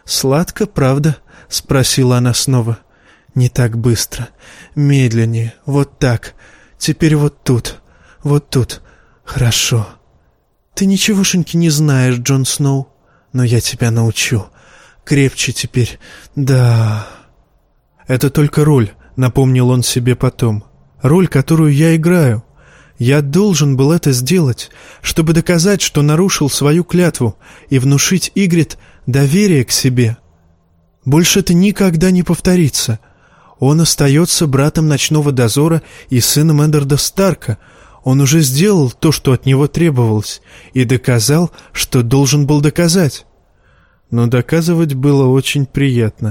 «Сладко, правда?» — спросила она снова. «Не так быстро. Медленнее. Вот так. Теперь вот тут. Вот тут. Хорошо. Ты ничегошеньки не знаешь, Джон Сноу, но я тебя научу. Крепче теперь. Да». «Это только роль», — напомнил он себе потом. «Роль, которую я играю. Я должен был это сделать, чтобы доказать, что нарушил свою клятву и внушить Игрит доверие к себе. Больше это никогда не повторится. Он остается братом ночного дозора и сыном Эддарда Старка. Он уже сделал то, что от него требовалось, и доказал, что должен был доказать». Но доказывать было очень приятно.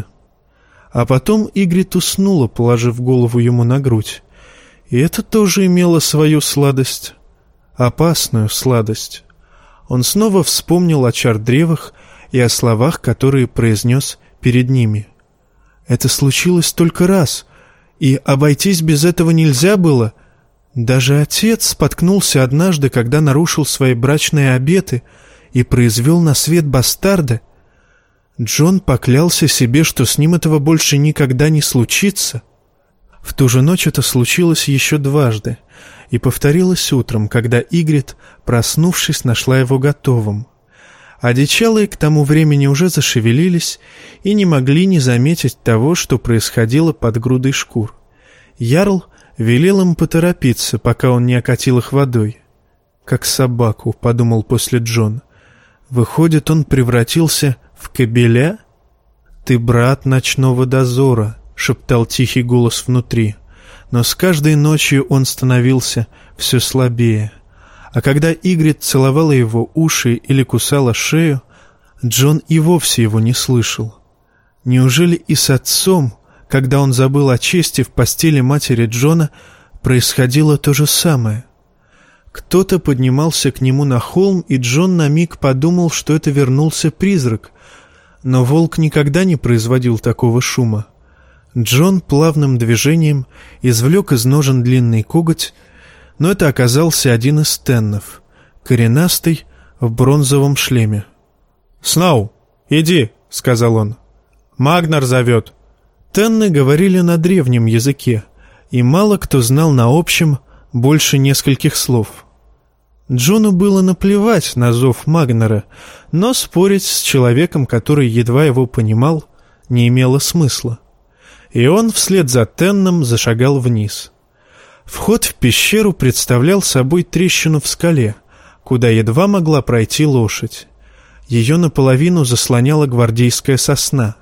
А потом Игрит уснула, положив голову ему на грудь. И это тоже имело свою сладость. Опасную сладость. Он снова вспомнил о чар-древах и о словах, которые произнес перед ними. Это случилось только раз, и обойтись без этого нельзя было. Даже отец споткнулся однажды, когда нарушил свои брачные обеты и произвел на свет бастарда. Джон поклялся себе, что с ним этого больше никогда не случится. В ту же ночь это случилось еще дважды и повторилось утром, когда Игрит, проснувшись, нашла его готовым. Одичалые к тому времени уже зашевелились и не могли не заметить того, что происходило под грудой шкур. Ярл велел им поторопиться, пока он не окатил их водой. «Как собаку», — подумал после Джон. «Выходит, он превратился в кобеля?» «Ты брат ночного дозора», — шептал тихий голос внутри. Но с каждой ночью он становился все слабее. А когда Игрит целовала его уши или кусала шею, Джон и вовсе его не слышал. Неужели и с отцом, когда он забыл о чести в постели матери Джона, происходило то же самое? Кто-то поднимался к нему на холм, и Джон на миг подумал, что это вернулся призрак. Но волк никогда не производил такого шума. Джон плавным движением извлек из ножен длинный коготь, но это оказался один из теннов, коренастый, в бронзовом шлеме. «Сноу, иди», — сказал он. «Магнар зовет». Тенны говорили на древнем языке, и мало кто знал на общем больше нескольких слов. Джону было наплевать на зов Магнара, но спорить с человеком, который едва его понимал, не имело смысла. И он вслед за Тенном зашагал вниз. Вход в пещеру представлял собой трещину в скале, куда едва могла пройти лошадь. Ее наполовину заслоняла гвардейская сосна.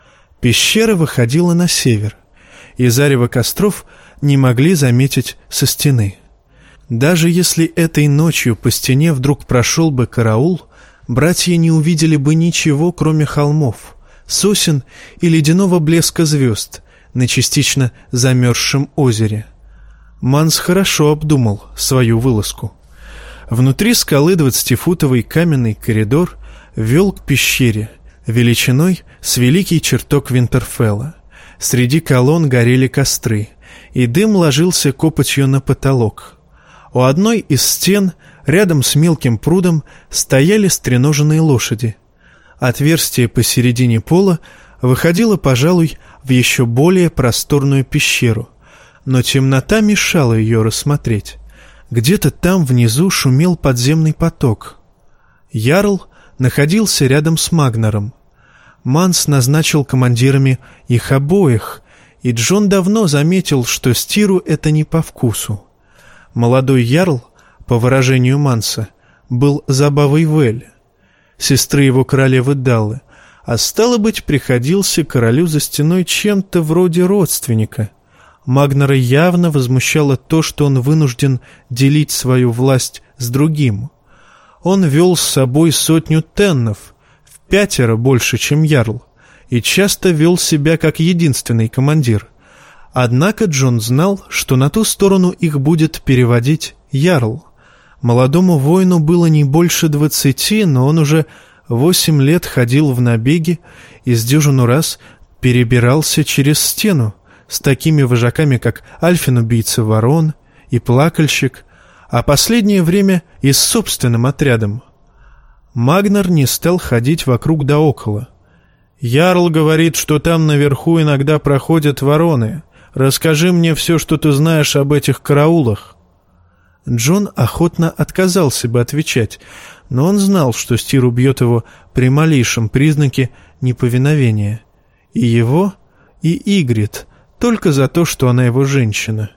Пещера выходила на север, и зарево костров не могли заметить со стены. Даже если этой ночью по стене вдруг прошел бы караул, братья не увидели бы ничего, кроме холмов, сосен и ледяного блеска звезд на частично замерзшем озере. Манс хорошо обдумал свою вылазку. Внутри скалы 20-футовый каменный коридор вел к пещере, величиной с великий чертог Винтерфелла. Среди колонн горели костры, и дым ложился копотью на потолок. У одной из стен, рядом с мелким прудом, стояли стреноженные лошади. Отверстие посередине пола выходило, пожалуй, в еще более просторную пещеру, но темнота мешала ее рассмотреть. Где-то там внизу шумел подземный поток. Ярл находился рядом с Магнаром. Манс назначил командирами их обоих, и Джон давно заметил, что Стиру это не по вкусу. Молодой ярл, по выражению Манса, был забавой Вель, сестры его королевы Даллы, а стало быть, приходился королю за стеной чем-то вроде родственника. Магнара явно возмущало то, что он вынужден делить свою власть с другим. Он вел с собой 100 теннов, в 5 больше, чем ярл, и часто вел себя как единственный командир. Однако Джон знал, что на ту сторону их будет переводить ярл. Молодому воину было не больше 20, но он уже 8 лет ходил в набеги и с дюжину раз перебирался через стену с такими вожаками, как Альфин-убийца ворон и Плакальщик, а последнее время и с собственным отрядом. Магнар не стал ходить вокруг да около. Ярл говорит, что там наверху иногда проходят вороны. Расскажи мне все, что ты знаешь об этих караулах». Джон охотно отказался бы отвечать, но он знал, что Стир убьет его при малейшем признаке неповиновения. И его, и Игрит, только за то, что она его женщина.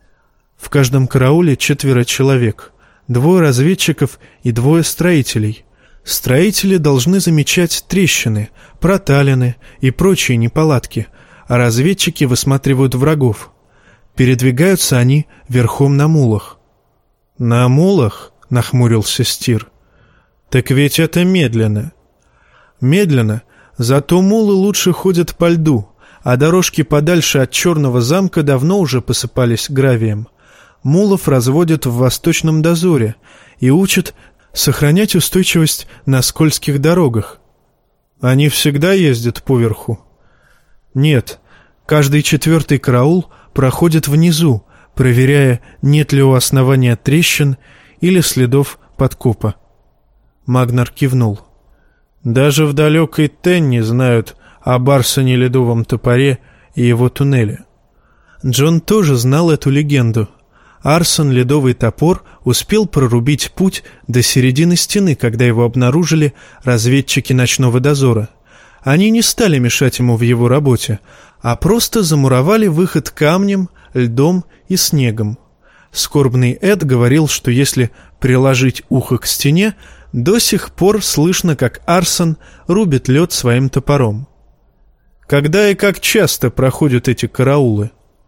В каждом карауле 4 человек, 2 разведчиков и 2 строителей. Строители должны замечать трещины, проталины и прочие неполадки, а разведчики высматривают врагов. Передвигаются они верхом на мулах. «На мулах?» — нахмурился Стир. «Так ведь это медленно». «Медленно, зато мулы лучше ходят по льду, а дорожки подальше от Черного замка давно уже посыпались гравием. Мулов разводят в Восточном дозоре и учат сохранять устойчивость на скользких дорогах». «Они всегда ездят поверху?» «Нет, каждый 4-й караул проходит внизу, проверяя, нет ли у основания трещин или следов подкопа». Магнар кивнул. «Даже в далекой Тенне знают о Арсоне Ледовом Топоре и его туннеле». Джон тоже знал эту легенду. Арсон Ледовый Топор успел прорубить путь до середины стены, когда его обнаружили разведчики ночного дозора. Они не стали мешать ему в его работе, а просто замуровали выход камнем, льдом и снегом. Скорбный Эд говорил, что если приложить ухо к стене, до сих пор слышно, как Арсон рубит лед своим топором. «Когда и как часто проходят эти караулы?»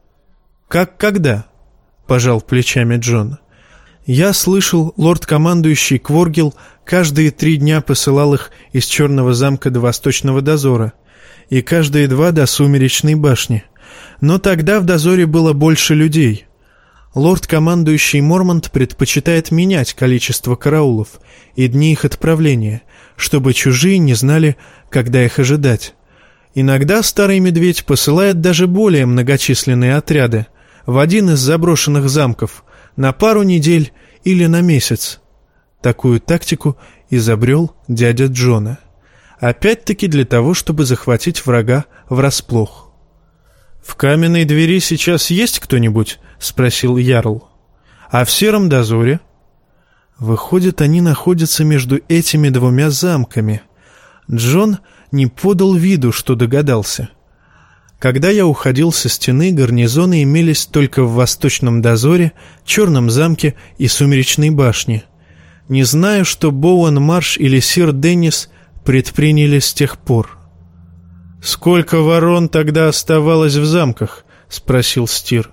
«Как когда?» — пожал плечами Джон. «Я слышал, лорд-командующий Кворгил каждые 3 дня посылал их из Черного замка до Восточного дозора, и каждые 2 до Сумеречной башни. Но тогда в дозоре было больше людей. Лорд-командующий Мормонт предпочитает менять количество караулов и дни их отправления, чтобы чужие не знали, когда их ожидать. Иногда Старый Медведь посылает даже более многочисленные отряды в один из заброшенных замков на пару недель или на месяц. Такую тактику изобрел дядя Джона. Опять-таки для того, чтобы захватить врага врасплох. «В каменной двери сейчас есть кто-нибудь?» — спросил Ярл. «А в Сером дозоре?» Выходит, они находятся между этими 2 замками. Джон не подал виду, что догадался. Когда я уходил со стены, гарнизоны имелись только в Восточном дозоре, Черном замке и Сумеречной башне. Не знаю, что Боуэн Марш или сир Деннис предприняли с тех пор. «Сколько ворон тогда оставалось в замках?» — спросил Стир.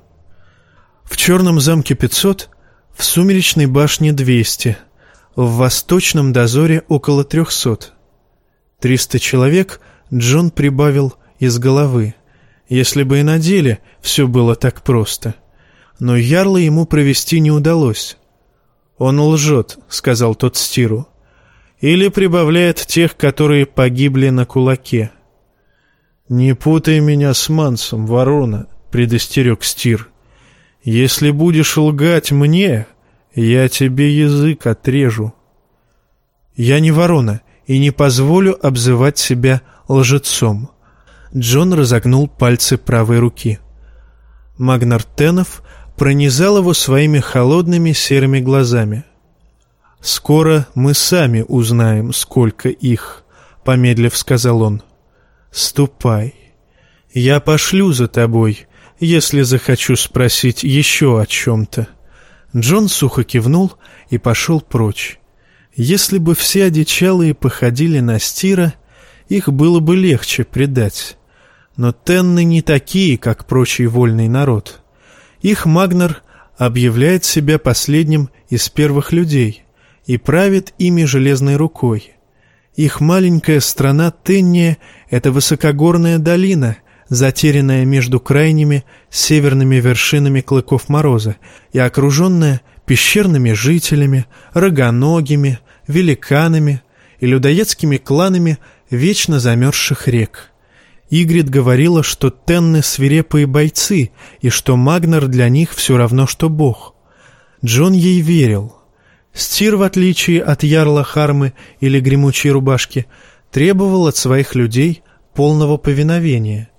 «В Черном замке 500, в Сумеречной башне 200, в Восточном дозоре около 300. 300 человек Джон прибавил из головы. Если бы и на деле все было так просто. Но ярла ему провести не удалось». «Он лжет», — сказал тот Стиру. «Или прибавляет тех, которые погибли на кулаке». «Не путай меня с Мансом, ворона», — предостерег Стир. «Если будешь лгать мне, я тебе язык отрежу». «Я не ворона и не позволю обзывать себя лжецом». Джон разогнул пальцы правой руки. Магнар Тенов пронизал его своими холодными серыми глазами. «Скоро мы сами узнаем, сколько их», — помедлив сказал он. «Ступай. Я пошлю за тобой, если захочу спросить еще о чем-то». Джон сухо кивнул и пошел прочь. Если бы все одичалые походили на Стира, их было бы легче предать. Но Тенны не такие, как прочий вольный народ. Их Магнар объявляет себя последним из первых людей и правит ими железной рукой. Их маленькая страна Тенния — это высокогорная долина, затерянная между крайними северными вершинами Клыков Мороза и окруженная пещерными жителями, рогоногими, великанами и людоедскими кланами вечно замерзших рек. Игрит говорила, что Тенны свирепые бойцы и что Магнар для них все равно, что бог. Джон ей верил. Стир, в отличие от ярла Хармы или Гремучей Рубашки, требовал от своих людей полного повиновения.